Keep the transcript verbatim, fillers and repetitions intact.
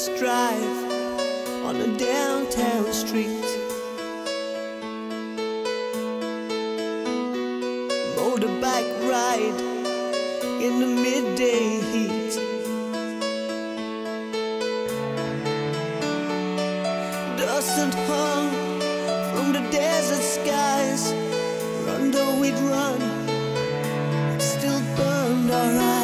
test drive on a downtown street. Motorbike ride in the midday heat. Dust and hung from the desert skies. Run though we'd run, it still burned our eyes.